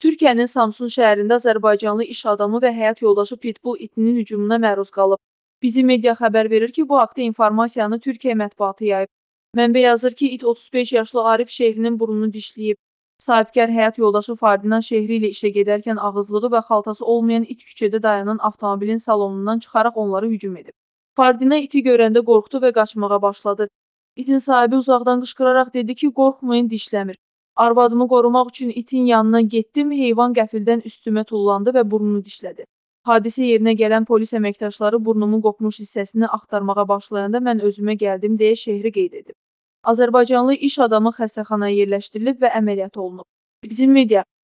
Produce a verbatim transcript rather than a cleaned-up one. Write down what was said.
Türkiyənin Samsun şəhərində azərbaycanlı iş adamı və həyat yoldaşı pitbull itinin hücumuna məruz qalıb. Bizi media xəbər verir ki, bu haqda informasiyanı Türkiyə mətbuatı yayıb. Mənbə yazır ki, it otuz beş yaşlı Arif Şehrinin burnunu dişləyib. Sahibkar həyat yoldaşı Fardina Şehri ilə işə gedərkən ağızlığı və xaltası olmayan it küçədə dayanan avtomobilin salonundan çıxaraq onlara hücum edib. Fardina iti görəndə qorxdu və qaçmağa başladı. İtin sahibi uzaqdan qışqıraraq dedi ki, qorxmayın, dişləmir. Arvadımı qorumaq üçün itin yanına getdim, heyvan qəfildən üstümə tullandı və burnunu dişlədi. Hadisə yerinə gələn polis əməkdaşları burnumun qopmuş hissəsini axtarmağa başlayanda mən özümə gəldim deyə Şehri qeyd edib. Azərbaycanlı iş adamı xəstəxanaya yerləşdirilib və əməliyyat olunub. Bizim media